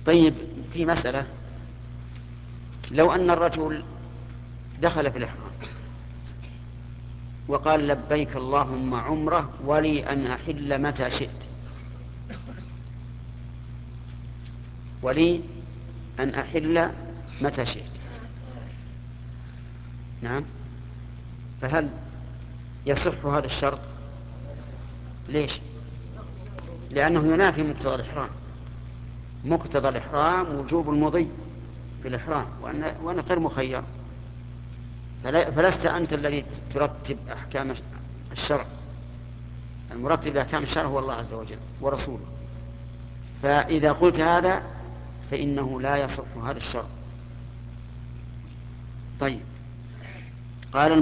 طيب، في مسألة: لو أن الرجل دخل في الإحرام وقال لبيك اللهم عمرة ولي أن أحل متى شئت، ولي أن أحل متى شئت، نعم، فهل يصح هذا الشرط؟ ليش؟ لأنه ينافي مقتضى الإحرام. مقتضى الإحرام وجوب المضي في الإحرام، وأنا غير مخير. فلست أنت الذي ترتب أحكام الشرع، المرتب لأحكام الشرع هو الله عز وجل ورسوله. فإذا قلت هذا فإنه لا يصح هذا الشرط. طيب، قال